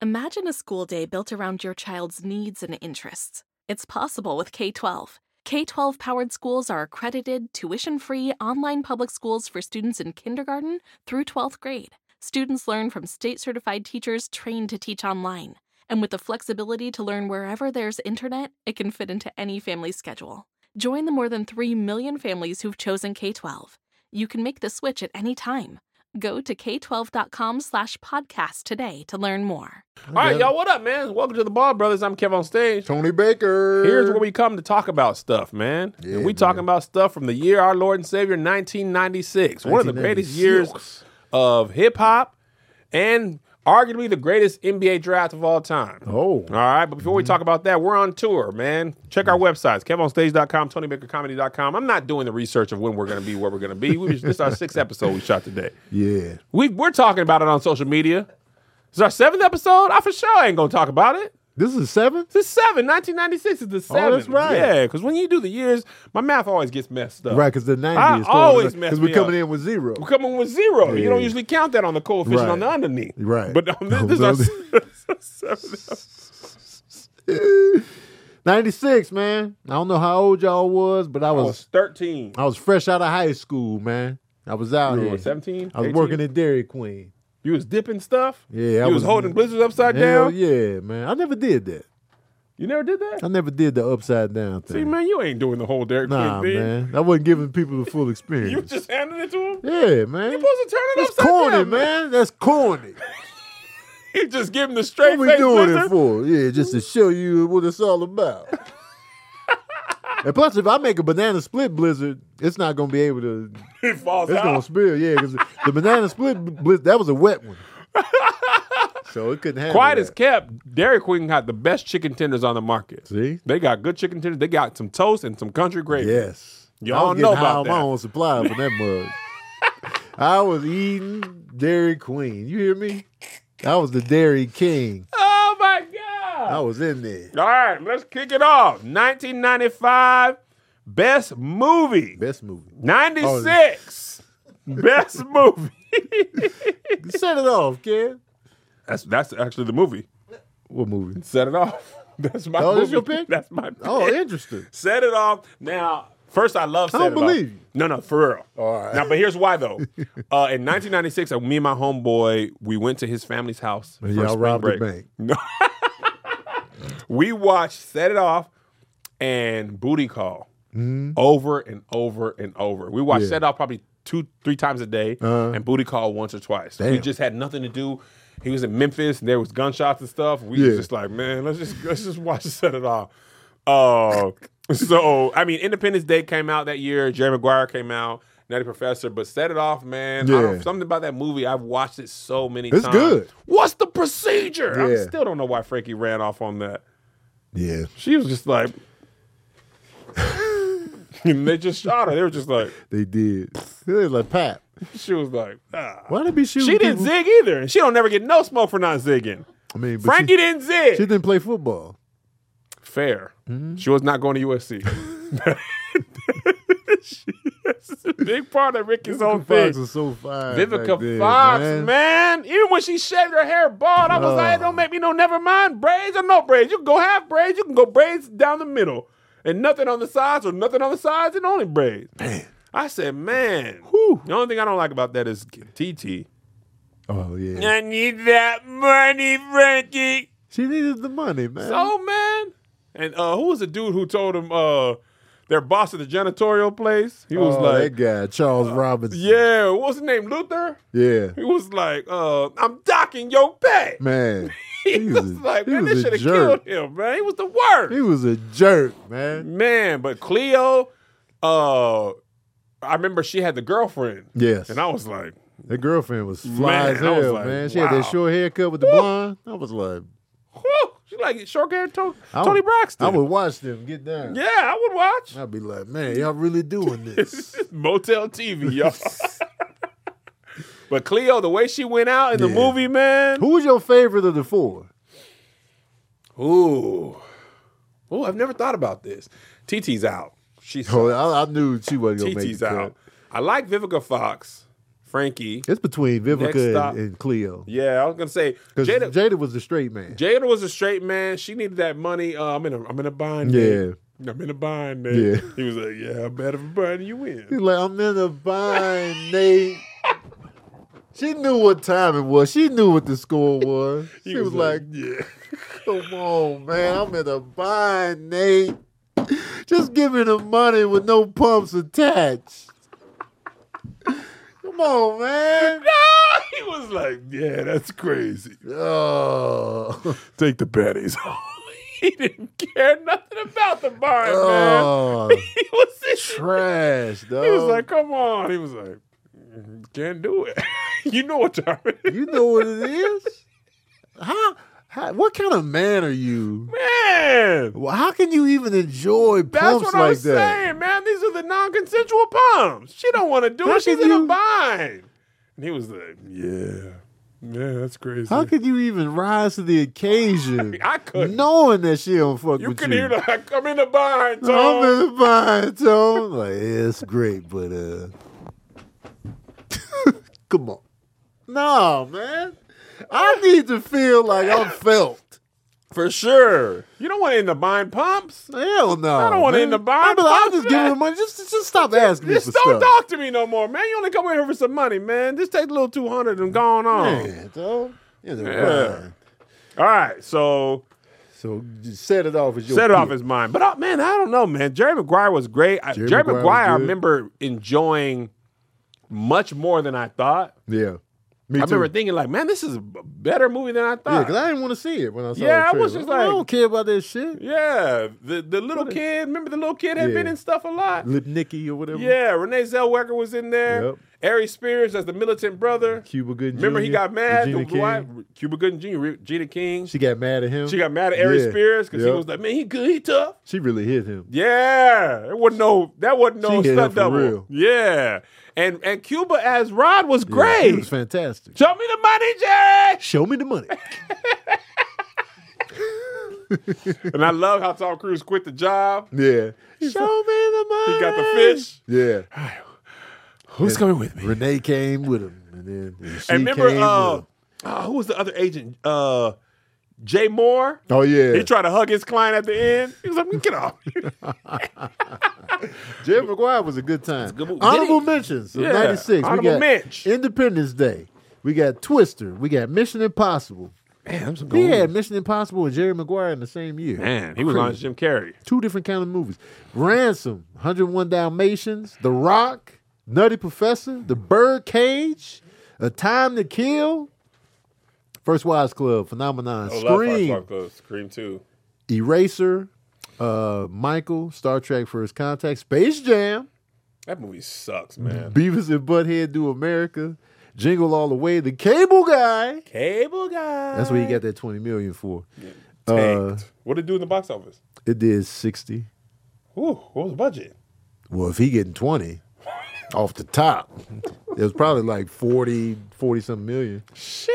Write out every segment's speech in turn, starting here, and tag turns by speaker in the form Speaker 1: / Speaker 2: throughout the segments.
Speaker 1: Imagine a school day built around your child's needs and interests. It's possible with K-12. K-12-powered schools are accredited, tuition-free, online public schools for students in kindergarten through 12th grade. Students learn from state-certified teachers trained to teach online. And with the flexibility to learn wherever there's internet, it can fit into any family's schedule. Join the more than 3 million families who've chosen K-12. You can make the switch at any time. Go to k12.com/podcast today to learn more.
Speaker 2: All right, y'all, what up, man? Welcome to the Ball Brothers. I'm Kev on stage.
Speaker 3: Tony Baker.
Speaker 2: Here's where we come to talk about stuff, man.
Speaker 3: Yeah,
Speaker 2: and we talking about stuff from the year our Lord and Savior, 1996. One of the greatest years of hip-hop and arguably the greatest NBA draft of all time.
Speaker 3: Oh.
Speaker 2: All right, but before we talk about that, we're on tour, man. Check our websites, KevOnStage.com, TonyBakerComedy.com. I'm not doing the research of when we're going to be, where we're going to be. This is our 6th episode we shot today.
Speaker 3: Yeah.
Speaker 2: We're talking about it on social media. This is our 7th episode. I for sure ain't going to talk about it.
Speaker 3: This is 7?
Speaker 2: This is 7. 1996 is the 7.
Speaker 3: Oh, that's right.
Speaker 2: Yeah, because when you do the years, my math always gets messed up.
Speaker 3: Right, because the 90
Speaker 2: I
Speaker 3: is
Speaker 2: always mess
Speaker 3: because
Speaker 2: me
Speaker 3: we're coming
Speaker 2: up.
Speaker 3: in with 0.
Speaker 2: We're coming with 0. You
Speaker 3: Yeah.
Speaker 2: don't usually count that on the coefficient
Speaker 3: Right.
Speaker 2: on the underneath.
Speaker 3: Right.
Speaker 2: But this is our 7th.
Speaker 3: 96, man. I don't know how old y'all was, but I
Speaker 2: I was
Speaker 3: was
Speaker 2: 13.
Speaker 3: fresh out of high school, man. I was out
Speaker 2: You
Speaker 3: here.
Speaker 2: were 17?
Speaker 3: I was
Speaker 2: 18?
Speaker 3: working at Dairy Queen.
Speaker 2: You was dipping stuff?
Speaker 3: Yeah, I
Speaker 2: You was holding blizzards upside
Speaker 3: Hell
Speaker 2: down?
Speaker 3: yeah, man. I never did that.
Speaker 2: You never did that?
Speaker 3: I never did the upside down thing.
Speaker 2: See, man, you ain't doing the whole Derek
Speaker 3: Nah,
Speaker 2: Queen thing.
Speaker 3: man. I wasn't giving people the full
Speaker 2: You
Speaker 3: experience.
Speaker 2: just handing it to him?
Speaker 3: Yeah, man.
Speaker 2: You supposed to turn it
Speaker 3: That's
Speaker 2: upside
Speaker 3: corny,
Speaker 2: down,
Speaker 3: man. That's corny.
Speaker 2: You just give him the straight
Speaker 3: What we
Speaker 2: face
Speaker 3: doing
Speaker 2: blizzard?
Speaker 3: it for? Yeah, just to show you what it's all about. And plus, if I make a banana split blizzard, it's not going to be able to.
Speaker 2: It falls
Speaker 3: It's going to
Speaker 2: out.
Speaker 3: spill, yeah, because the banana split blizzard, that was a wet one. So it couldn't handle
Speaker 2: Quiet
Speaker 3: that.
Speaker 2: as kept, Dairy Queen got the best chicken tenders on the market.
Speaker 3: See?
Speaker 2: They got good chicken tenders. They got some toast and some country gravy.
Speaker 3: Yes.
Speaker 2: Y'all
Speaker 3: I was
Speaker 2: know
Speaker 3: getting high
Speaker 2: about
Speaker 3: on my
Speaker 2: that.
Speaker 3: own supply from that mug. I was eating Dairy Queen. You hear me? I was the Dairy King.
Speaker 2: Oh, my God.
Speaker 3: I was in there.
Speaker 2: All right, let's kick it off. 1995, best movie.
Speaker 3: Best movie.
Speaker 2: 96, best movie.
Speaker 3: Set it off, kid.
Speaker 2: That's actually the movie.
Speaker 3: What movie?
Speaker 2: Set it off. That's my
Speaker 3: Oh,
Speaker 2: movie.
Speaker 3: that's your pick?
Speaker 2: That's my pick.
Speaker 3: Oh, interesting.
Speaker 2: Set it off. Now, first, I love Set
Speaker 3: don't
Speaker 2: It
Speaker 3: believe
Speaker 2: Off.
Speaker 3: you.
Speaker 2: No, for real.
Speaker 3: All right.
Speaker 2: Now, but here's why, though. In 1996, me and my homeboy, we went to his family's house for
Speaker 3: Y'all
Speaker 2: spring
Speaker 3: robbed the
Speaker 2: break.
Speaker 3: bank.
Speaker 2: No. We watched Set It Off and Booty Call over and over and over. We watched
Speaker 3: Yeah.
Speaker 2: Set It Off probably 2-3 times a day and Booty Call once or twice. We
Speaker 3: Damn.
Speaker 2: just had nothing to do. He was in Memphis and there was gunshots and stuff. We
Speaker 3: Yeah.
Speaker 2: was just like, man, let's just watch Set It Off. So I mean, Independence Day came out that year. Jerry Maguire came out. Nutty Professor, but Set It Off, man.
Speaker 3: Yeah.
Speaker 2: Something about that movie. I've watched it so many
Speaker 3: It's
Speaker 2: times.
Speaker 3: good.
Speaker 2: What's the procedure? I
Speaker 3: Yeah.
Speaker 2: still don't know why Frankie ran off on that.
Speaker 3: Yeah.
Speaker 2: She was just like, and they just shot her. They were just like,
Speaker 3: They did. They was like, Pat,
Speaker 2: she was like, ah.
Speaker 3: why they be shooting
Speaker 2: She didn't
Speaker 3: people?
Speaker 2: zig either, and she don't never get no smoke for not zigging.
Speaker 3: I mean, but
Speaker 2: Frankie didn't zig.
Speaker 3: she didn't play football.
Speaker 2: Fair.
Speaker 3: Mm-hmm.
Speaker 2: She was not going to USC. That's a big part of Ricky's whole
Speaker 3: Vivica
Speaker 2: thing.
Speaker 3: Fox was so fine.
Speaker 2: Vivica
Speaker 3: back then,
Speaker 2: Fox,
Speaker 3: man.
Speaker 2: man. Even when she shaved her hair bald, I was like, don't make me no never mind. Braids or no braids. You can go half braids. You can go braids down the middle. And nothing on the sides or nothing on the sides and only braids.
Speaker 3: Man.
Speaker 2: I said, man.
Speaker 3: Whew.
Speaker 2: The only thing I don't like about that is TT.
Speaker 3: Oh, yeah.
Speaker 2: I need that money, Frankie.
Speaker 3: She needed the money, man.
Speaker 2: So, man. And who was the dude who told him their boss at the janitorial place? He was like,
Speaker 3: that guy, Charles Robinson.
Speaker 2: yeah, what was his name? Luther?
Speaker 3: Yeah.
Speaker 2: He was like, I'm docking your pay.
Speaker 3: Man.
Speaker 2: He was like, man, this
Speaker 3: a
Speaker 2: should have
Speaker 3: jerk.
Speaker 2: killed him, man. He was the worst.
Speaker 3: He was a jerk, man.
Speaker 2: Man, but Cleo, I remember she had the girlfriend.
Speaker 3: Yes.
Speaker 2: And I was like,
Speaker 3: That girlfriend was fly
Speaker 2: Man,
Speaker 3: as
Speaker 2: I was
Speaker 3: hell,
Speaker 2: like,
Speaker 3: man. She had
Speaker 2: wow.
Speaker 3: that short haircut with the blonde. I was like,
Speaker 2: whew, she like short hair Tony
Speaker 3: would-
Speaker 2: Braxton.
Speaker 3: I would watch them get down.
Speaker 2: Yeah, I would watch.
Speaker 3: I'd be like, man, y'all really doing this.
Speaker 2: Motel TV, y'all. But Cleo, the way she went out in the
Speaker 3: Yeah.
Speaker 2: movie, man.
Speaker 3: Who was your favorite of the four?
Speaker 2: Ooh, I've never thought about this. TT's out. She's
Speaker 3: Oh, I knew she wasn't going to make
Speaker 2: TT's
Speaker 3: the cut.
Speaker 2: out. I like Vivica Fox Frankie.
Speaker 3: It's between
Speaker 2: Next
Speaker 3: Vivica
Speaker 2: stop.
Speaker 3: and Cleo.
Speaker 2: Yeah, I was gonna say
Speaker 3: Because
Speaker 2: Jada.
Speaker 3: Jada was the straight man.
Speaker 2: Jada was a straight man. She needed that money. I'm in a bind.
Speaker 3: Yeah.
Speaker 2: Nate. I'm in a bind. Nate.
Speaker 3: Yeah.
Speaker 2: He was like, yeah, I'm better for bind. You win.
Speaker 3: He's like, I'm in a bind, Nate. She knew what time it was. She knew what the score was. She was like,
Speaker 2: yeah.
Speaker 3: come on, man. I'm in a bind, Nate. Just give me the money with no pumps attached. Come on, man.
Speaker 2: No, he was like, yeah, that's crazy.
Speaker 3: Oh.
Speaker 2: Take the panties off. He didn't care nothing about the bind,
Speaker 3: Oh.
Speaker 2: man. He was
Speaker 3: Trash, dog.
Speaker 2: He was like, come on. He was like, can't do it. You know what time it is.
Speaker 3: You know what it is? How what kind of man are you?
Speaker 2: Man.
Speaker 3: Well, how can you even enjoy
Speaker 2: That's
Speaker 3: pumps
Speaker 2: what
Speaker 3: like
Speaker 2: I was
Speaker 3: that?
Speaker 2: saying, man. These are the non-consensual pumps. She don't want to do
Speaker 3: How
Speaker 2: it. She's
Speaker 3: can
Speaker 2: in a
Speaker 3: you-
Speaker 2: bind. And he was like, yeah. Yeah, that's crazy.
Speaker 3: How could you even rise to the occasion?
Speaker 2: I couldn't.
Speaker 3: Knowing that she don't fuck
Speaker 2: You
Speaker 3: with
Speaker 2: can
Speaker 3: you.
Speaker 2: hear the, I'm in the bind, Tom.
Speaker 3: I'm in the bind, Tom. Like, yeah, it's great, but come on. No, man. I need to feel like I'm felt.
Speaker 2: For sure. You don't want to in the bind pumps.
Speaker 3: Hell no.
Speaker 2: I don't want to
Speaker 3: man.
Speaker 2: in the bind.
Speaker 3: I'll
Speaker 2: pumps,
Speaker 3: just give
Speaker 2: man.
Speaker 3: her money. Just stop asking me
Speaker 2: Just
Speaker 3: for
Speaker 2: don't
Speaker 3: stuff.
Speaker 2: talk to me no more, man. You only come in here for some money, man. Just take a little 200 and gone on.
Speaker 3: Man, dog. In the
Speaker 2: Yeah.
Speaker 3: bind.
Speaker 2: All right, so
Speaker 3: So just set it off as your
Speaker 2: set it off
Speaker 3: pick.
Speaker 2: his mind. But man, I don't know, man. Jerry Maguire was great.
Speaker 3: Jerry
Speaker 2: Jerry
Speaker 3: Maguire was
Speaker 2: Maguire, I
Speaker 3: good.
Speaker 2: remember enjoying much more than I thought.
Speaker 3: Yeah. Me
Speaker 2: I
Speaker 3: too.
Speaker 2: remember thinking like, man, this is a better movie than I
Speaker 3: Yeah,
Speaker 2: thought.
Speaker 3: because I didn't want to see it when I saw
Speaker 2: Yeah,
Speaker 3: the
Speaker 2: I was
Speaker 3: trailer.
Speaker 2: just like-
Speaker 3: I don't care about that shit.
Speaker 2: Yeah, the little kid. Remember the little kid had
Speaker 3: Yeah.
Speaker 2: been in stuff a lot.
Speaker 3: Lip Nicky or whatever.
Speaker 2: Yeah, Renee Zellweger was in there.
Speaker 3: Yep.
Speaker 2: Ari Spears as the militant brother.
Speaker 3: Cuba Gooding
Speaker 2: Remember
Speaker 3: Jr.,
Speaker 2: he got mad.
Speaker 3: Regina
Speaker 2: The wife,
Speaker 3: King.
Speaker 2: Cuba Gooding Jr., Regina King.
Speaker 3: She got mad at him.
Speaker 2: She got mad at Ari
Speaker 3: Yeah.
Speaker 2: Spears because he
Speaker 3: Yep.
Speaker 2: was like, man, he good, he tough.
Speaker 3: She really hit him.
Speaker 2: Yeah, that wasn't no
Speaker 3: She hit him
Speaker 2: stunt
Speaker 3: for
Speaker 2: double.
Speaker 3: real.
Speaker 2: Yeah, and Cuba as Rod was
Speaker 3: Yeah,
Speaker 2: great.
Speaker 3: He was fantastic.
Speaker 2: Show me the money, Jerry.
Speaker 3: Show me the money.
Speaker 2: And I love how Tom Cruise quit the job.
Speaker 3: Yeah. Show me the money.
Speaker 2: He got the fish.
Speaker 3: Yeah.
Speaker 2: Who's coming with me?
Speaker 3: Renee came with him. And then she
Speaker 2: And remember,
Speaker 3: came with him.
Speaker 2: who was the other agent? Jay Moore.
Speaker 3: Oh, yeah.
Speaker 2: He tried to hug his client at the end. He was like, get off.
Speaker 3: Jerry Maguire was a good time.
Speaker 2: good movie.
Speaker 3: Honorable
Speaker 2: Did he-
Speaker 3: mentions of
Speaker 2: Yeah,
Speaker 3: 96.
Speaker 2: honorable
Speaker 3: we got
Speaker 2: mention.
Speaker 3: Independence Day. We got Twister. We got Mission Impossible.
Speaker 2: Man, I'm some
Speaker 3: He had Mission Impossible and Jerry Maguire in the same year.
Speaker 2: Man, he was on Jim Carrey.
Speaker 3: Two different kind of movies. Ransom, 101 Dalmatians, The Rock, Nutty Professor, The Birdcage, A Time to Kill, First Wives Club, Phenomenon, Scream,
Speaker 2: Scream 2.
Speaker 3: Eraser, Michael, Star Trek First Contact, Space Jam,
Speaker 2: That movie sucks, man.
Speaker 3: Beavis and Butthead Do America, Jingle All the Way, The Cable Guy.
Speaker 2: Cable Guy.
Speaker 3: That's what he got that $20 million for.
Speaker 2: Tanked. What did it do in the box office?
Speaker 3: It did 60.
Speaker 2: Ooh, what was the budget?
Speaker 3: Well, if he getting 20 off the top, it was probably like 40 something million.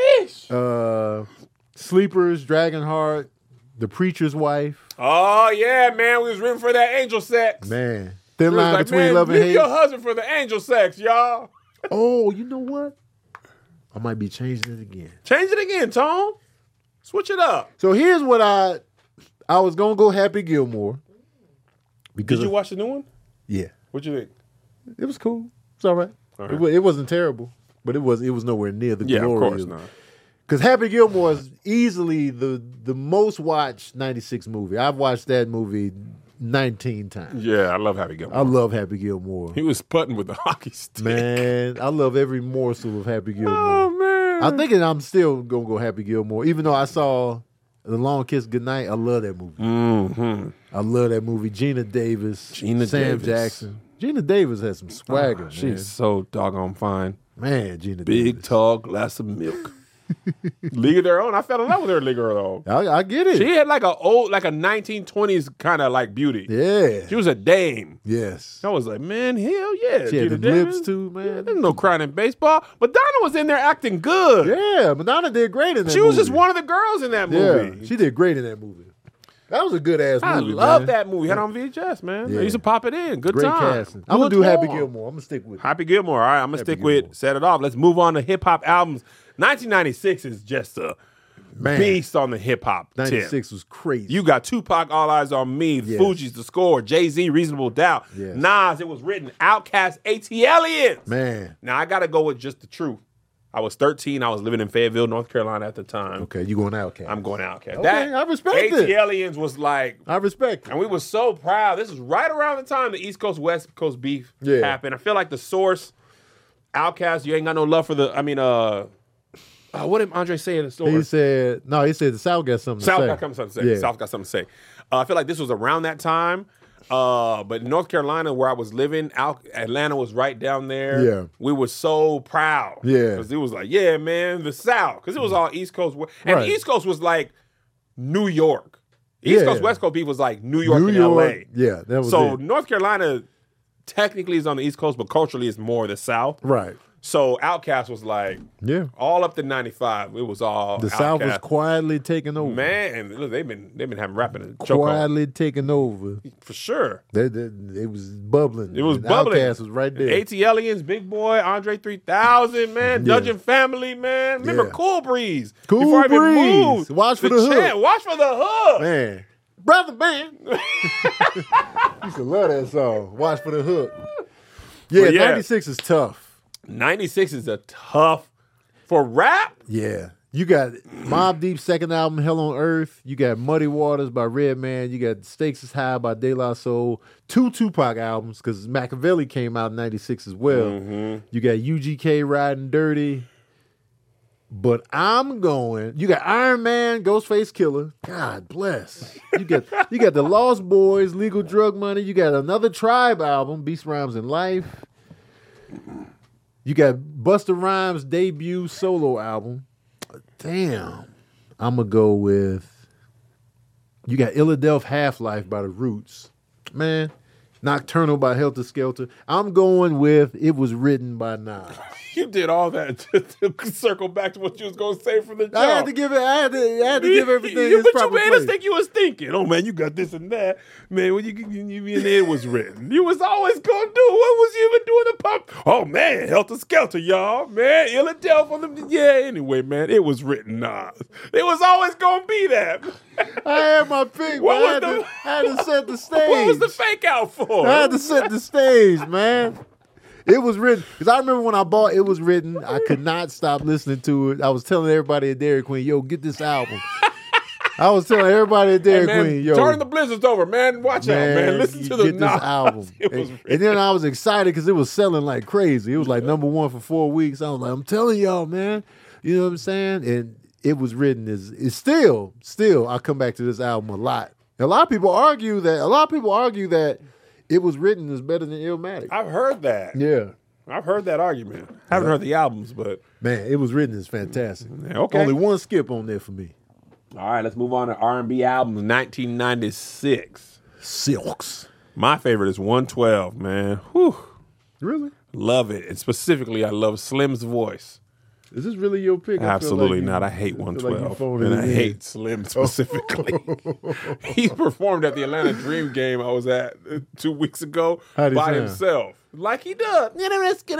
Speaker 2: Sheesh.
Speaker 3: Sleepers, Dragonheart, The Preacher's Wife.
Speaker 2: Oh, yeah, man. We was rooting for that angel sex.
Speaker 3: Man.
Speaker 2: We
Speaker 3: Thin
Speaker 2: was
Speaker 3: line
Speaker 2: like,
Speaker 3: between
Speaker 2: man,
Speaker 3: love and
Speaker 2: leave
Speaker 3: hate.
Speaker 2: your husband for the angel sex, y'all.
Speaker 3: Oh, you know what? I might be changing it again.
Speaker 2: Change it again, Tom. Switch it up.
Speaker 3: So here's what I was gonna go Happy Gilmore. Because
Speaker 2: Did you watch the new one?
Speaker 3: Yeah.
Speaker 2: What'd you think?
Speaker 3: It was cool. It's all right. It wasn't terrible, but it was nowhere near the
Speaker 2: Yeah, of
Speaker 3: glory.
Speaker 2: course not.
Speaker 3: Because Happy Gilmore is easily the most watched 96 movie. I've watched that movie 19 times.
Speaker 2: Yeah, I love Happy Gilmore.
Speaker 3: I love Happy Gilmore.
Speaker 2: He was putting with the hockey stick.
Speaker 3: Man, I love every morsel of Happy Gilmore.
Speaker 2: Oh, man.
Speaker 3: I'm thinking I'm still going to go Happy Gilmore. Even though I saw The Long Kiss Goodnight, I love that movie.
Speaker 2: Mm-hmm.
Speaker 3: I love that movie. Gina Davis, Sam
Speaker 2: Davis.
Speaker 3: Jackson. Gina Davis has some swagger, man.
Speaker 2: She's so doggone fine.
Speaker 3: Man, Gina
Speaker 2: Big,
Speaker 3: Davis.
Speaker 2: tall glass of milk. League of Their Own. I fell in love with her in League of Their Own.
Speaker 3: I get it.
Speaker 2: She had like a 1920s kind of like beauty.
Speaker 3: Yeah.
Speaker 2: She was a dame.
Speaker 3: Yes.
Speaker 2: I was like, man, hell yeah.
Speaker 3: She had
Speaker 2: Gina
Speaker 3: the lips
Speaker 2: Davis.
Speaker 3: too, man.
Speaker 2: Yeah, there's no crying in baseball. But Donna was in there acting good.
Speaker 3: Yeah, Madonna did great in that movie.
Speaker 2: She was just one of the girls in that movie.
Speaker 3: Yeah, she did great in that movie. That was a good ass
Speaker 2: I
Speaker 3: movie.
Speaker 2: love
Speaker 3: man.
Speaker 2: that movie. Had on VHS, man.
Speaker 3: Yeah.
Speaker 2: I used to pop it in. Good
Speaker 3: Great
Speaker 2: time.
Speaker 3: casting. I'm gonna
Speaker 2: Good
Speaker 3: do Happy
Speaker 2: time.
Speaker 3: Gilmore. I'm gonna stick with it.
Speaker 2: Happy Gilmore. All right, I'm gonna stick with Set It Off. Let's move on to hip hop albums. 1996 is just a beast on the hip hop tip.
Speaker 3: 96 was crazy.
Speaker 2: You got Tupac, All Eyes on Me,
Speaker 3: Yes.
Speaker 2: Fugees, The Score, Jay-Z, Reasonable Doubt,
Speaker 3: Yes.
Speaker 2: Nas, It Was Written, Outkast, AT Aliens.
Speaker 3: Man.
Speaker 2: Now I gotta go with just the truth. I was 13. I was living in Fayetteville, North Carolina at the time.
Speaker 3: Okay, you going Outkast.
Speaker 2: I'm going Outkast.
Speaker 3: Okay, I respect
Speaker 2: AT
Speaker 3: it.
Speaker 2: Aliens was like,
Speaker 3: I respect it.
Speaker 2: and we were so proud. This was right around the time the East Coast West Coast beef
Speaker 3: Yeah.
Speaker 2: happened. I feel like the Source, Outkast, you ain't got no love for the. I mean, what did Andre say in the Source?
Speaker 3: He said the South got something to
Speaker 2: South
Speaker 3: say.
Speaker 2: got something to say.
Speaker 3: Yeah.
Speaker 2: South got something to say. I feel like this was around that time. But North Carolina, where I was living, Atlanta was right down there.
Speaker 3: Yeah.
Speaker 2: We were so proud.
Speaker 3: Yeah.
Speaker 2: Because it was like, yeah, man, the South. Because it was all East Coast. And
Speaker 3: Right.
Speaker 2: the East Coast was like New York. East
Speaker 3: Yeah.
Speaker 2: Coast, West Coast beef was like New York and
Speaker 3: York,
Speaker 2: LA.
Speaker 3: Yeah, that was
Speaker 2: So
Speaker 3: it.
Speaker 2: North Carolina technically is on the East Coast, but culturally is more the South.
Speaker 3: Right.
Speaker 2: So Outkast was like,
Speaker 3: Yeah.
Speaker 2: all up to 95, it was all
Speaker 3: The South was
Speaker 2: Outkast.
Speaker 3: quietly taking over.
Speaker 2: Man, look, they've been having rapping a chokehold
Speaker 3: Quietly taking over.
Speaker 2: for sure.
Speaker 3: It was bubbling.
Speaker 2: It was
Speaker 3: And
Speaker 2: bubbling.
Speaker 3: Outkast was right there.
Speaker 2: AT Aliens, Big Boy, Andre 3000, man,
Speaker 3: Yeah.
Speaker 2: Dungeon Family, man. Remember
Speaker 3: Yeah.
Speaker 2: Cool Breeze?
Speaker 3: Cool
Speaker 2: Before I even
Speaker 3: Breeze.
Speaker 2: moved,
Speaker 3: Watch for the hood.
Speaker 2: chant, Watch for the hood.
Speaker 3: Man. Brother man. Used to love that song. Watch for the hook. Yeah,
Speaker 2: But yeah.
Speaker 3: 96 is tough.
Speaker 2: 96 is a tough for rap.
Speaker 3: Yeah. You got Mobb Deep's second album, Hell on Earth. You got Muddy Waters by Redman. You got Stakes is High by De La Soul. 2 Tupac albums, because Machiavelli came out in 96 as well.
Speaker 2: Mm-hmm.
Speaker 3: You got UGK Riding Dirty. But you got Iron Man, Ghostface Killer. God bless. You got the Lost Boys, Legal Drug Money. You got another Tribe album, Beast Rhymes and Life. You got Busta Rhymes' debut solo album. Damn. I'm going to go with, you got Illadelph Half-Life by The Roots. Man. Nocturnal by Helter Skelter. I'm going with It Was Written by Nas.
Speaker 2: You did all that to circle back to what you was going to say from the jump.
Speaker 3: I had to give everything its
Speaker 2: But
Speaker 3: proper
Speaker 2: you made
Speaker 3: place.
Speaker 2: us think you was thinking, oh man, you got this and that. Man, when it was written. You was always going to do. What was you even doing the pop? Oh man, Helter Skelter, y'all. Man, Illadelph on the. Yeah, anyway, man, it was written, Nas. It was always going to be that.
Speaker 3: I had my pick,
Speaker 2: What
Speaker 3: but
Speaker 2: was
Speaker 3: I had to set the stage.
Speaker 2: What was the fake out for?
Speaker 3: I had to set the stage, man. It was written. Because I remember when I bought It Was Written, I could not stop listening to it. I was telling everybody at Dairy Queen, yo, get this album. I was telling everybody at Dairy
Speaker 2: man,
Speaker 3: Queen, yo.
Speaker 2: turn the blizzards over, man. Watch out, man. Listen to the
Speaker 3: get this
Speaker 2: Nas.
Speaker 3: album.
Speaker 2: It was
Speaker 3: and then I was excited because it was selling like crazy. It was like number 1 for 4 weeks. I was like, I'm telling y'all, man. You know what I'm saying? And It Was Written is still, I come back to this album a lot. A lot of people argue that It Was Written is better than Illmatic.
Speaker 2: I've heard that.
Speaker 3: Yeah.
Speaker 2: I've heard that argument. Haven't heard the albums, but
Speaker 3: Man, It Was Written is fantastic.
Speaker 2: Yeah, okay.
Speaker 3: Only one skip on there for me.
Speaker 2: all right. Let's move on to R&B albums. 1996.
Speaker 3: Silks.
Speaker 2: My favorite is 112. Man, whew,
Speaker 3: Really?
Speaker 2: love it. And specifically, I love Slim's voice.
Speaker 3: Is this really your pick? I feel
Speaker 2: Absolutely
Speaker 3: like
Speaker 2: not. I hate
Speaker 3: feel like
Speaker 2: 112,
Speaker 3: you phoned
Speaker 2: and
Speaker 3: it
Speaker 2: I
Speaker 3: in.
Speaker 2: hate Slim specifically. He performed at the Atlanta Dream game I was at 2 weeks ago
Speaker 3: How'd he
Speaker 2: by
Speaker 3: sound?
Speaker 2: himself, like he does. They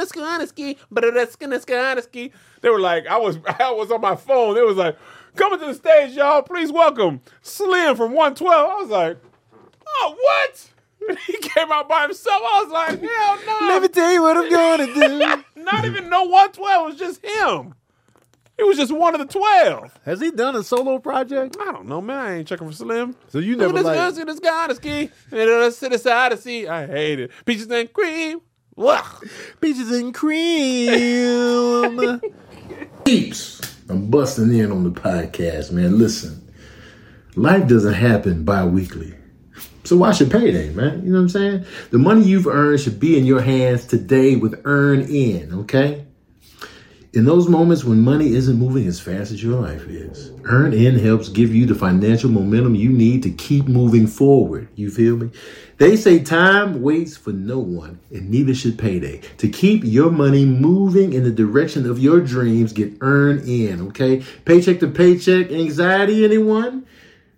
Speaker 2: were like, I was on my phone. They was like, coming to the stage, y'all. Please welcome Slim from 112. I was like, oh, what? He came out by himself. I was like, hell no.
Speaker 3: Let me tell you what I'm going to do.
Speaker 2: Not even no 112. It was just him. He was just one of the 12.
Speaker 3: Has he done a solo project?
Speaker 2: I don't know, man. I ain't checking for Slim.
Speaker 3: So you never
Speaker 2: Look at
Speaker 3: like...
Speaker 2: this, this guy on the ski. And let's sit aside to see. I hate it. Peaches and cream. Ugh.
Speaker 3: Peaches and cream.
Speaker 4: Peeps, I'm busting in on the podcast, man. Listen, life doesn't happen bi-weekly. So why should payday, man? You know what I'm saying? The money you've earned should be in your hands today with Earn In, okay? In those moments when money isn't moving as fast as your life is, Earn In helps give you the financial momentum you need to keep moving forward. You feel me? They say time waits for no one, and neither should payday. To keep your money moving in the direction of your dreams, get Earn In, okay? Paycheck to paycheck anxiety, anyone?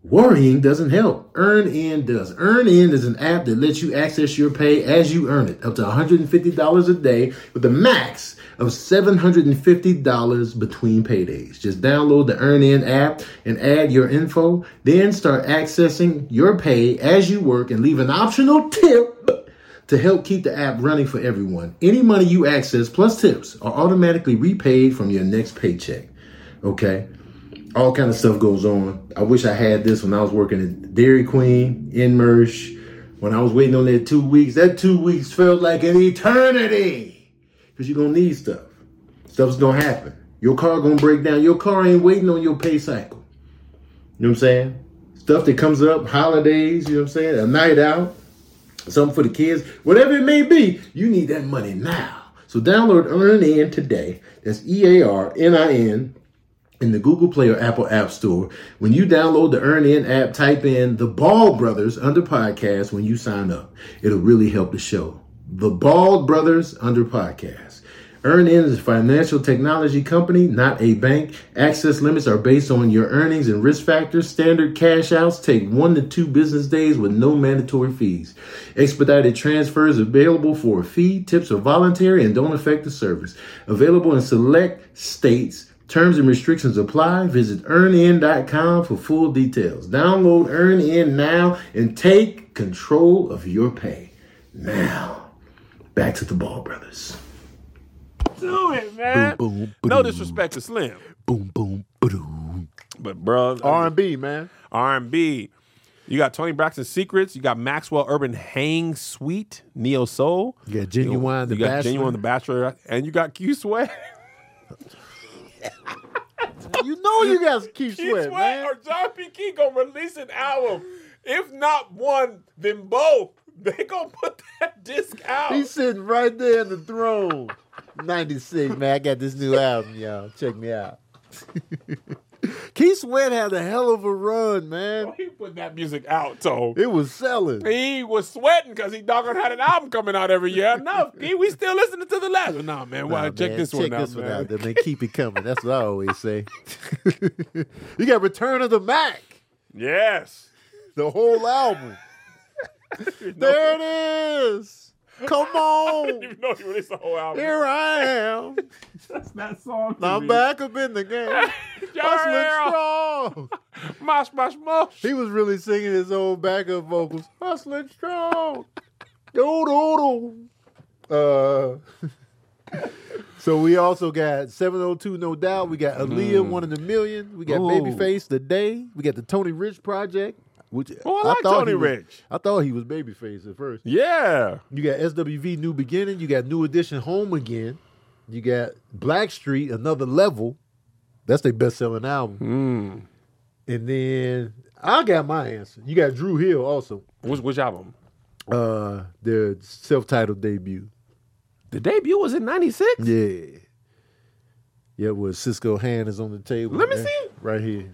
Speaker 4: Worrying doesn't help. EarnIn does. EarnIn is an app that lets you access your pay as you earn it, up to $150 a day with a max of $750 between paydays. Just download the EarnIn app and add your info, then start accessing your pay as you work and leave an optional tip to help keep the app running for everyone. Any money you access plus tips are automatically repaid from your next paycheck. Okay? All kind of stuff goes on. I wish I had this when I was working at Dairy Queen, in Mersh. When I was waiting on that 2 weeks, that 2 weeks felt like an eternity. Because you're going to need stuff. Stuff's going to happen. Your car going to break down. Your car ain't waiting on your pay cycle. You know what I'm saying? Stuff that comes up, holidays, you know what I'm saying? A night out, something for the kids. Whatever it may be, you need that money now. So download EarnIn today. That's EARNIN. In the Google Play or Apple App Store. When you download the EarnIn app, type in the Bald Brothers under podcast when you sign up. It'll really help the show. The Bald Brothers under podcast. EarnIn is a financial technology company, not a bank. Access limits are based on your earnings and risk factors. Standard cash outs take 1 to 2 business days with no mandatory fees. Expedited transfers available for a fee. Tips are voluntary and don't affect the service. Available in select states. Terms and restrictions apply. Visit earnin.com for full details. Download EarnIn now and take control of your pay. Now, back to the Ball Brothers.
Speaker 2: Do it, man.
Speaker 3: Boom, boom,
Speaker 2: No
Speaker 3: ba-doom.
Speaker 2: disrespect to Slim,
Speaker 3: Boom, boom, ba-doom.
Speaker 2: but bro,
Speaker 3: R&B, man.
Speaker 2: R&B. You got Tony Braxton Secrets. You got Maxwell Urban Hang Suite, Neo Soul.
Speaker 3: You got Genuine the
Speaker 2: You got
Speaker 3: Bachelor.
Speaker 2: Genuine the Bachelor, and you got Q Sweat.
Speaker 3: You know you got to keep
Speaker 2: Q
Speaker 3: sweat,
Speaker 2: Sweat
Speaker 3: man.
Speaker 2: or John P. Key gonna release an album. If not one, then both. They gonna put that disc out.
Speaker 3: He's sitting right there in the throne. 96, man. I got this new album, y'all. Check me out. Keith Sweat had a hell of a run, man.
Speaker 2: He put that music out, Toe.
Speaker 3: It was selling.
Speaker 2: He was sweating because he doggone had an album coming out every year. No, we still listening to the last one. Nah, man,
Speaker 3: Nah,
Speaker 2: check
Speaker 3: man,
Speaker 2: this one
Speaker 3: check
Speaker 2: out,
Speaker 3: this one
Speaker 2: man.
Speaker 3: out. Then keep it coming. That's what I always say. You got Return of the Mac,
Speaker 2: Yes.
Speaker 3: the whole album. There it is. Come
Speaker 2: I didn't
Speaker 3: on.
Speaker 2: even know he released the whole album.
Speaker 3: Here I am.
Speaker 2: That's that song. to
Speaker 3: I'm
Speaker 2: me.
Speaker 3: back up in the game. Hustling strong.
Speaker 2: Mosh, mosh, mosh.
Speaker 3: He was really singing his own backup vocals. Hustling strong. Yo, So we also got 702 No Doubt. We got Aaliyah, One in a Million. We got
Speaker 2: Ooh.
Speaker 3: Babyface, The Day. We got the Tony Rich Project. Which
Speaker 2: Oh, I like
Speaker 3: thought
Speaker 2: Tony
Speaker 3: he was-
Speaker 2: Rich.
Speaker 3: I thought he was Babyface at first.
Speaker 2: Yeah.
Speaker 3: You got SWV New Beginning. You got New Edition Home Again. You got Blackstreet Another Level. That's their best-selling album. And then I got my answer. You got Drew Hill also.
Speaker 2: Which album?
Speaker 3: Their self-titled debut.
Speaker 2: The debut was in 96?
Speaker 3: Yeah. Yeah, with Cisco Hand is on the table.
Speaker 2: Let me
Speaker 3: man.
Speaker 2: see.
Speaker 3: Right here.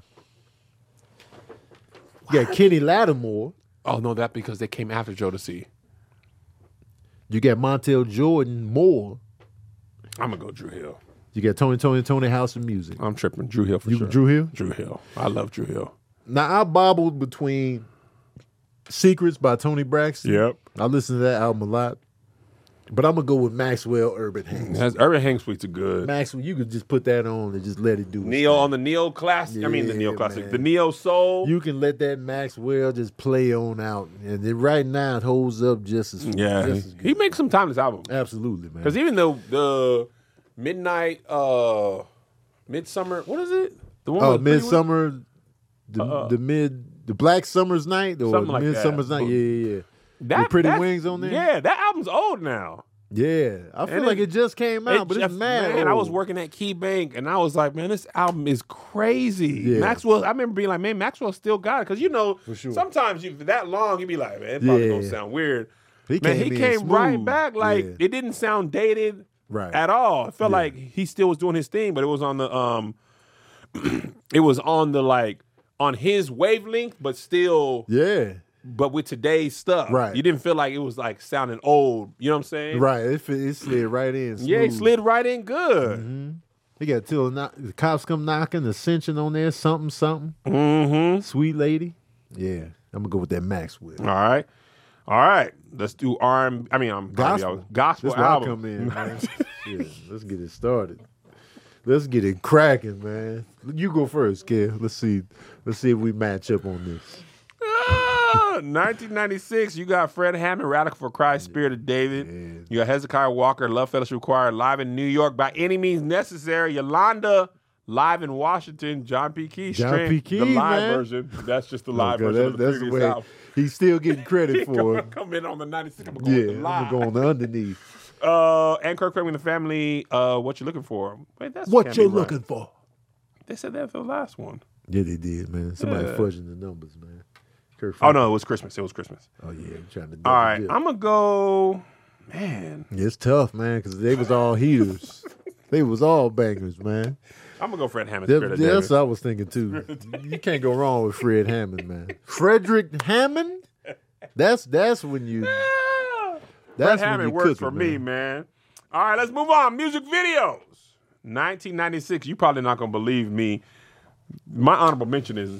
Speaker 3: You got Kenny Lattimore.
Speaker 2: Oh, no, that because they came after Jodeci.
Speaker 3: You got Montel Jordan Moore.
Speaker 2: I'm going to go Drew Hill.
Speaker 3: You got Tony House of Music.
Speaker 2: I'm tripping. Drew Hill for
Speaker 3: You
Speaker 2: sure.
Speaker 3: Drew Hill?
Speaker 2: Drew Hill. I love Drew Hill.
Speaker 3: Now, I bobbled between Secrets by Tony Braxton.
Speaker 2: Yep.
Speaker 3: I listen to that album a lot. But I'm going to go with Maxwell Urban Hangs.
Speaker 2: Urban Hang Suites are good.
Speaker 3: Maxwell, you could just put that on and just let it do its
Speaker 2: Neo
Speaker 3: thing.
Speaker 2: on the Neo Classic. I mean, the
Speaker 3: Yeah,
Speaker 2: Neo Classic.
Speaker 3: man.
Speaker 2: The Neo Soul.
Speaker 3: You can let that Maxwell just play on out. And then right now, it holds up just as
Speaker 2: yeah.
Speaker 3: just as
Speaker 2: He
Speaker 3: good.
Speaker 2: makes some time this album.
Speaker 3: Absolutely, man.
Speaker 2: Because even the Midnight, Midsummer, what is it? The one with Pretty
Speaker 3: Midsummer, the Black Summer's Night, or
Speaker 2: Something like that.
Speaker 3: Midsummer's Night. Yeah.
Speaker 2: Women?
Speaker 3: With Pretty
Speaker 2: That-
Speaker 3: Wings on there?
Speaker 2: Yeah, that album's old now.
Speaker 3: Yeah. I feel
Speaker 2: And
Speaker 3: like it just came out, but it's mad.
Speaker 2: Man, I was
Speaker 3: old.
Speaker 2: working at Key Bank, and I was like, man, this album is crazy.
Speaker 3: Yeah.
Speaker 2: Maxwell, I remember being like, man, Maxwell still got it. Because, you know,
Speaker 3: For sure.
Speaker 2: sometimes you that long, you be like, man, it probably
Speaker 3: Yeah.
Speaker 2: don't sound weird.
Speaker 3: He
Speaker 2: Man, he
Speaker 3: in
Speaker 2: came right
Speaker 3: smooth.
Speaker 2: back. Like,
Speaker 3: Yeah.
Speaker 2: it didn't sound dated
Speaker 3: Right.
Speaker 2: at all. It felt
Speaker 3: Yeah.
Speaker 2: like he still was doing his thing, but it was on the, it was on the, like, on his wavelength, but still,
Speaker 3: Yeah.
Speaker 2: but with today's stuff.
Speaker 3: Right.
Speaker 2: You didn't feel like it was, like, sounding old. You know what I'm saying?
Speaker 3: Right. It slid right in.
Speaker 2: Yeah, he
Speaker 3: smooth.
Speaker 2: slid right in good.
Speaker 3: He got till the cops come knocking, Ascension on there, something.
Speaker 2: Mm-hmm.
Speaker 3: Sweet Lady. Yeah, I'm gonna go with that Maxwell.
Speaker 2: All right. Let's do gospel
Speaker 3: That's where
Speaker 2: album.
Speaker 3: I come in, man. Yeah, let's get it started. Let's get it cracking, man. You go first, Kev. Let's see if we match up on this.
Speaker 2: 1996, you got Fred Hammond, Radical for Christ, Spirit of David.
Speaker 3: Yeah.
Speaker 2: You got Hezekiah Walker, Love Fellowship Choir, live in New York, By Any Means Necessary. Yolanda, live in Washington. John P. Key,
Speaker 3: John P. Key,
Speaker 2: the live
Speaker 3: man.
Speaker 2: version. That's just the live
Speaker 3: Okay,
Speaker 2: version of the
Speaker 3: that's the
Speaker 2: previous
Speaker 3: way
Speaker 2: album.
Speaker 3: he's still getting credit for it.
Speaker 2: Come in on the 96. I'm going to go with the
Speaker 3: Yeah,
Speaker 2: live.
Speaker 3: I'm gonna go on the underneath.
Speaker 2: And Kirk Franklin and the Family, What You Looking For? Wait, that's
Speaker 3: What
Speaker 2: can't
Speaker 3: you
Speaker 2: be right.
Speaker 3: looking for?
Speaker 2: They said that for the last one.
Speaker 3: Yeah, they did, man. Somebody
Speaker 2: Yeah.
Speaker 3: fudging the numbers, man. Kirk
Speaker 2: Oh,
Speaker 3: Franklin.
Speaker 2: no, it was Christmas.
Speaker 3: Oh yeah, I'm trying to.
Speaker 2: All right,
Speaker 3: dip.
Speaker 2: I'm going to go, man.
Speaker 3: Yeah, it's tough, man, because they was all heaters. They was all bangers, man.
Speaker 2: I'm going to go Fred Hammond, Spirit of David.
Speaker 3: That's what I was thinking too. You can't go wrong with Fred Hammond, man. Frederick Hammond. That's when you.
Speaker 2: Fred
Speaker 3: That's when
Speaker 2: Hammond
Speaker 3: you
Speaker 2: works
Speaker 3: cook
Speaker 2: for
Speaker 3: it,
Speaker 2: me, man. All right, let's move on. Music videos. 1996. You probably not gonna believe me. My honorable mention is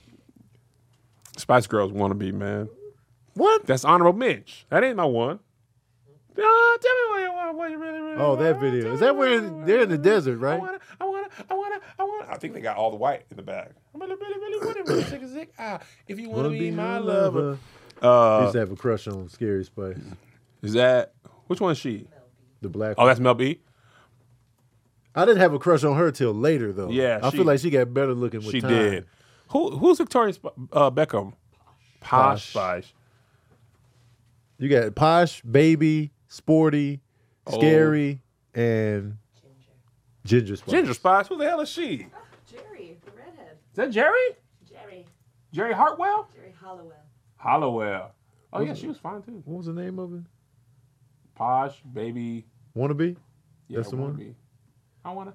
Speaker 2: Spice Girls Wannabe, man.
Speaker 3: What?
Speaker 2: That's honorable mention. That ain't my one. Tell me what you want. What you really
Speaker 3: Oh, that video. Is that where they're in the desert, right?
Speaker 2: I wanna. I think they got all the white in the bag. I'm really want it. Sick, sick. If you wanna be my lover.
Speaker 3: I used to have a crush on Scary Spice,
Speaker 2: Is that which one is she?
Speaker 3: the black.
Speaker 2: Oh, that's Mel B.
Speaker 3: I didn't have a crush on her till later, though.
Speaker 2: Yeah,
Speaker 3: I feel like she got better looking with
Speaker 2: She
Speaker 3: time.
Speaker 2: did. Who's Victoria Beckham? Posh Spice.
Speaker 3: You got Posh, Baby, Sporty, Scary, and Ginger Spice.
Speaker 2: Ginger Spice. Who the hell is she?
Speaker 5: Jerry, the redhead.
Speaker 2: Is that Jerry?
Speaker 5: Jerry.
Speaker 2: Jerry Hartwell?
Speaker 5: Jerry Hollowell.
Speaker 2: Hollowell. Oh yeah, she was fine too.
Speaker 3: What was the name of it?
Speaker 2: Posh, Baby.
Speaker 3: Wannabe?
Speaker 2: Yeah,
Speaker 3: That's the one?
Speaker 2: Wannabe. I wanna.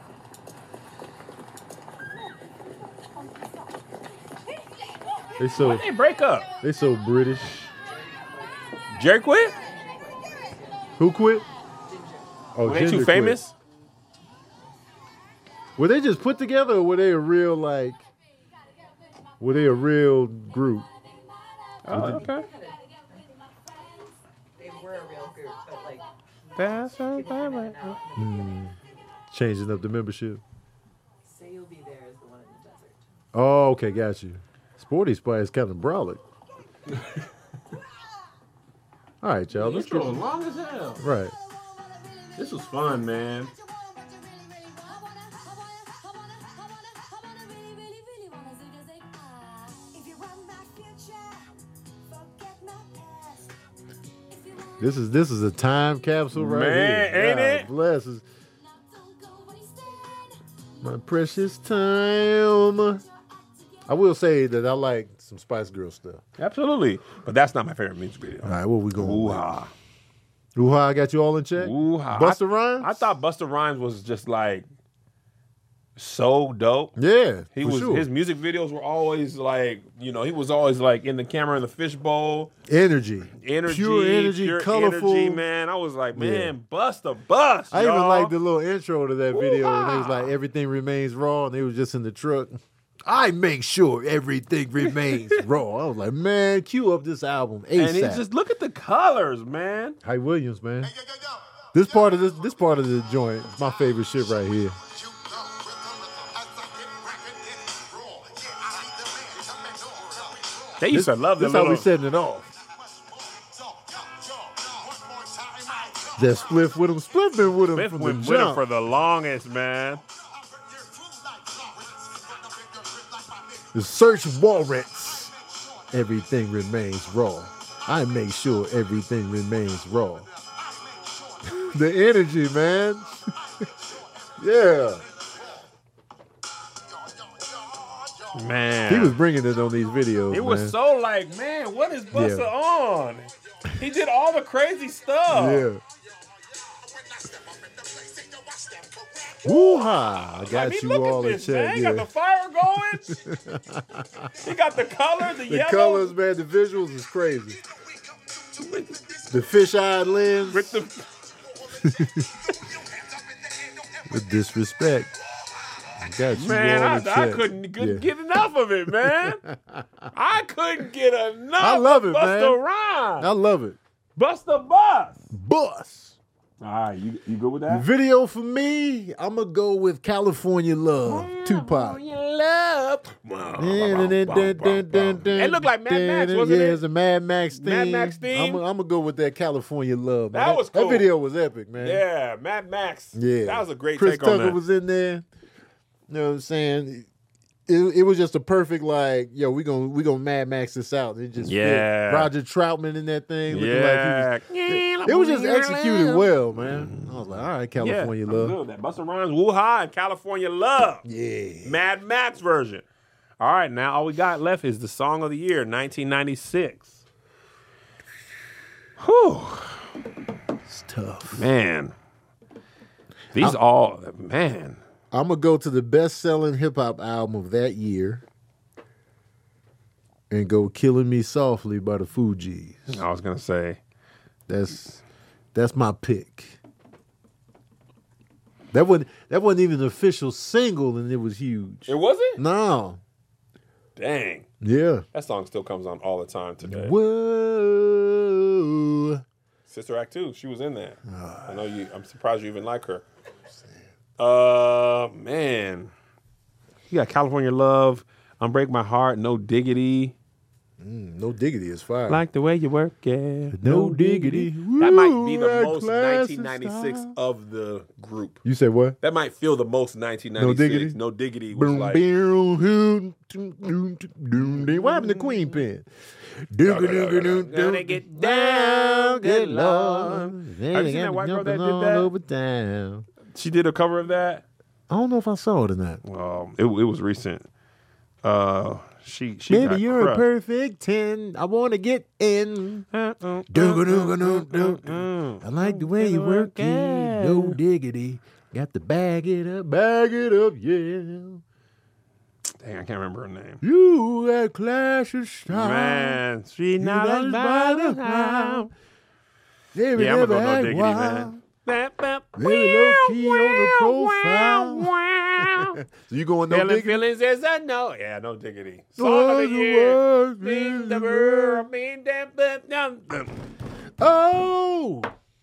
Speaker 3: They so
Speaker 2: They break up.
Speaker 3: British.
Speaker 2: Jerry quit?
Speaker 3: Who quit? Oh,
Speaker 2: Were they
Speaker 3: Ginger
Speaker 2: too
Speaker 3: quit.
Speaker 2: famous?
Speaker 3: Were they just put together, or were they a real Were they a real group?
Speaker 2: Oh, okay.
Speaker 5: They were a real group, but like
Speaker 2: That's
Speaker 5: people came in and out in the beginning.
Speaker 3: Changing up the membership.
Speaker 5: Say You'll Be There is the one in the desert.
Speaker 3: Oh, okay, got you. Sporty Spice kind of brolic. All right, y'all. Let's
Speaker 2: Intro
Speaker 3: get
Speaker 2: was long as hell.
Speaker 3: right.
Speaker 2: This was fun, man.
Speaker 3: This is a time capsule right
Speaker 2: Man,
Speaker 3: here.
Speaker 2: ain't
Speaker 3: God
Speaker 2: it?
Speaker 3: Bless us. My precious time. I will say that I like some Spice Girl stuff.
Speaker 2: Absolutely. But that's not my favorite music video.
Speaker 3: All right, what we going with?
Speaker 2: Ooh-ha.
Speaker 3: Ooh-ha, I got you all in check?
Speaker 2: Ooh-ha.
Speaker 3: Busta Rhymes?
Speaker 2: I thought Busta Rhymes was just like so dope.
Speaker 3: Yeah,
Speaker 2: He
Speaker 3: for
Speaker 2: was
Speaker 3: sure.
Speaker 2: his music videos were always like, he was always like in the camera in the fishbowl.
Speaker 3: Energy.
Speaker 2: Energy,
Speaker 3: Pure energy, colorful.
Speaker 2: energy, man. I was like, man, bust a bust.
Speaker 3: I even
Speaker 2: y'all.
Speaker 3: like the little intro to that video, and it was
Speaker 2: Ooh-ha.
Speaker 3: like everything remains raw, and they was just in the truck. I make sure everything remains raw. I was like, man, cue up this album ASAP.
Speaker 2: And it's just look at the colors, man.
Speaker 3: Hype Williams, man. This part of the joint is my favorite shit right here.
Speaker 2: They used to love the
Speaker 3: This how we
Speaker 2: little.
Speaker 3: setting it off. That Spliff with him, Spliff been with him
Speaker 2: Smith
Speaker 3: from
Speaker 2: went
Speaker 3: the
Speaker 2: with him
Speaker 3: jump.
Speaker 2: for the longest, man.
Speaker 3: The search warrants. Everything remains raw. I make sure everything remains raw. The energy, man. Yeah.
Speaker 2: Man.
Speaker 3: He was bringing it on these videos,
Speaker 2: It was
Speaker 3: man.
Speaker 2: so like, man, what is Busta
Speaker 3: Yeah.
Speaker 2: on? He did all the crazy stuff.
Speaker 3: Yeah. Woo-ha. I got
Speaker 2: I mean,
Speaker 3: you
Speaker 2: look
Speaker 3: all
Speaker 2: at
Speaker 3: in
Speaker 2: this,
Speaker 3: check.
Speaker 2: man. He
Speaker 3: Yeah.
Speaker 2: got the fire going. He got the color, the
Speaker 3: The
Speaker 2: yellow.
Speaker 3: colors, man, the visuals is crazy. The fish-eyed lens.
Speaker 2: With the,
Speaker 3: With disrespect. Got you
Speaker 2: Man,
Speaker 3: on
Speaker 2: I
Speaker 3: the check.
Speaker 2: couldn't
Speaker 3: Yeah.
Speaker 2: get enough of it, man. I couldn't get enough.
Speaker 3: I love it,
Speaker 2: of Busta
Speaker 3: man.
Speaker 2: Rhymes.
Speaker 3: I love it.
Speaker 2: Busta Bus.
Speaker 3: Bus.
Speaker 2: All right, you good with that?
Speaker 3: Video for me, I'm going to go with California Love, Tupac.
Speaker 2: Love.
Speaker 3: It
Speaker 2: looked like Mad Max, wasn't
Speaker 3: Yeah,
Speaker 2: it?
Speaker 3: it's a Mad Max theme.
Speaker 2: Mad Max theme?
Speaker 3: I'm going to go with that California Love. Man.
Speaker 2: That was cool.
Speaker 3: That video was epic, man.
Speaker 2: Yeah, Mad Max.
Speaker 3: Yeah.
Speaker 2: That was a great
Speaker 3: Chris
Speaker 2: take
Speaker 3: Tucker
Speaker 2: on that.
Speaker 3: was in there. You know what I'm saying? It was just a perfect, like, yo, we gonna Mad Max this out. It just
Speaker 2: Yeah.
Speaker 3: fit. Roger Troutman in that thing. Looking
Speaker 2: Yeah.
Speaker 3: like it was just executed well, man. I was like, all right, California
Speaker 2: yeah,
Speaker 3: Love.
Speaker 2: I'm good with that. Busta Rhymes, Woo Ha, and California Love.
Speaker 3: Yeah.
Speaker 2: Mad Max version. All right, now all we got left is the song of the year, 1996. Whew.
Speaker 3: It's tough.
Speaker 2: Man. Man.
Speaker 3: I'm going to go to the best-selling hip-hop album of that year and go Killing Me Softly by the Fugees.
Speaker 2: I was going to say.
Speaker 3: That's my pick. That wasn't even an official single, and it was huge.
Speaker 2: It wasn't?
Speaker 3: No.
Speaker 2: Dang.
Speaker 3: Yeah.
Speaker 2: That song still comes on all the time today.
Speaker 3: Whoa.
Speaker 2: Sister Act 2, she was in that. I'm surprised you even like her. Man. You got California Love, Unbreak My Heart, No Diggity.
Speaker 3: No Diggity is fire.
Speaker 2: Like the way you work, yeah.
Speaker 3: No Diggity.
Speaker 2: That might be the
Speaker 3: Woo,
Speaker 2: most
Speaker 3: that class
Speaker 2: 1996
Speaker 3: style.
Speaker 2: of the group.
Speaker 3: You said what?
Speaker 2: That might feel the most 1996. No Diggity was
Speaker 3: Boom,
Speaker 2: like.
Speaker 3: What happened to Queen Pen?
Speaker 2: Gonna get down, good Lord. Have you seen that white girl that did that?
Speaker 3: Over town.
Speaker 2: She did a cover of that.
Speaker 3: I don't know if I saw it or not.
Speaker 2: It was recent. She
Speaker 3: Baby,
Speaker 2: got
Speaker 3: you're a
Speaker 2: crushed.
Speaker 3: perfect 10. I want to get in. I like the way you work it. No diggity. Got to bag it up, yeah.
Speaker 2: Dang, I can't remember her name.
Speaker 3: You got class and style.
Speaker 2: Man, she not
Speaker 3: not
Speaker 2: by the house.
Speaker 3: Baby,
Speaker 2: Yeah, I'm
Speaker 3: never
Speaker 2: gonna go No
Speaker 3: act
Speaker 2: Diggity,
Speaker 3: wild.
Speaker 2: man.
Speaker 3: Very low key on the profile. So you going No
Speaker 2: Feeling
Speaker 3: Diggity?
Speaker 2: feelings as I know. Yeah, No Diggity. Song of the year. Being the world, being damn.
Speaker 3: Oh,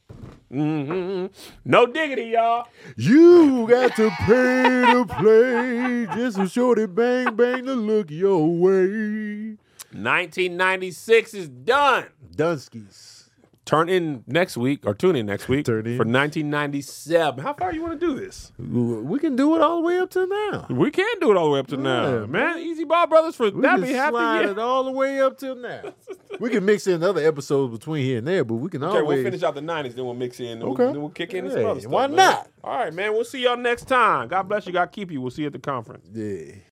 Speaker 2: No Diggity, y'all.
Speaker 3: you got to pay to play. Just a shorty bang bang to look your way.
Speaker 2: 1996 is done.
Speaker 3: Dunskies.
Speaker 2: Tune in next week for
Speaker 3: Turn in.
Speaker 2: 1997. How far you want to do this?
Speaker 3: We can do it all the way up to now.
Speaker 2: We can do it all the way up to now,
Speaker 3: Yeah,
Speaker 2: man. Easy Ball Brothers for
Speaker 3: We
Speaker 2: that
Speaker 3: can
Speaker 2: be half the
Speaker 3: slide
Speaker 2: year.
Speaker 3: it all the way up till now. We can mix in other episodes between here and there, but we can
Speaker 2: Okay,
Speaker 3: always.
Speaker 2: we'll finish out the 90s, then we'll mix in.
Speaker 3: Okay.
Speaker 2: Then we'll kick in some
Speaker 3: Hey,
Speaker 2: other stuff.
Speaker 3: why
Speaker 2: man.
Speaker 3: not?
Speaker 2: All right, man. We'll see y'all next time. God bless you. God keep you. We'll see you at the conference.
Speaker 3: Yeah.